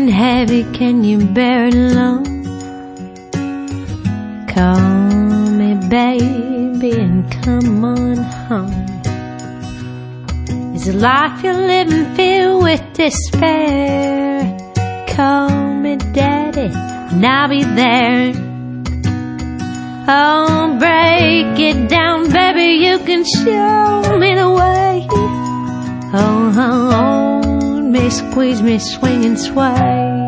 getting heavy, can you bear it alone? Call me baby and come on home. Is the life you're living filled with despair? Call me daddy and I'll be there. Oh, break it down, baby, you can show me the way. Oh, hold me, squeeze me, swing and sway.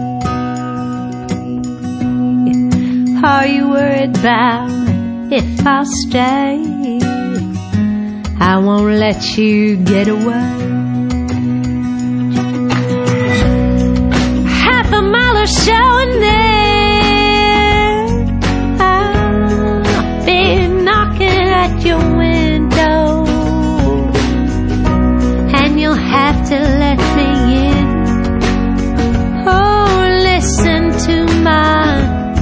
Are you worried about if I'll stay? I won't let you get away. Half a mile or so and there I'll be knocking at your window, and you'll have to let me in. Oh, listen to my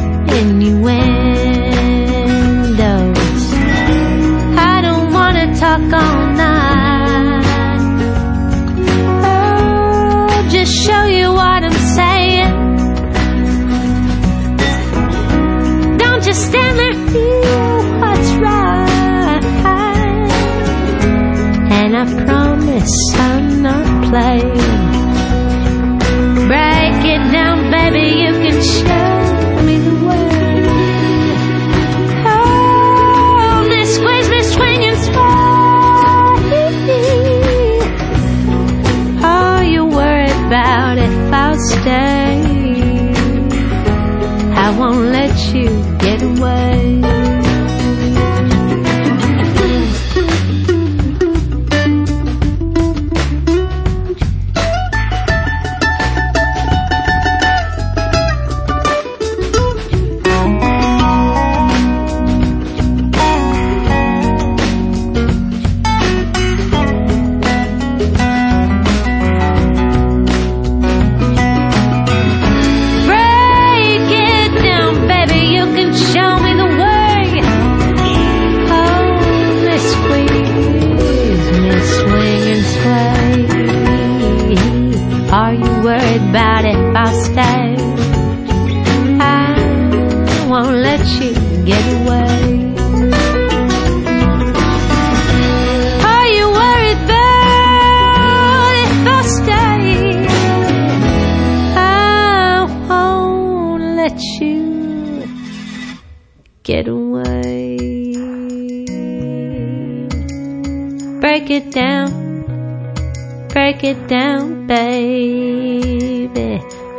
innuendos. I don't wanna talk all night. Oh, just show you what I'm saying. Don't just stand there, feel what's right. And I promise I'm not playing. Break it down, baby, you can show me the way. Hold me, squeeze me, swing and sway. Are you worried about if I'll stay? I won't let you get away. Are you worried about if I'll stay? I won't let you get away. Are you worried about if I'll stay? I won't let you get away. Break it down. Break it down, baby.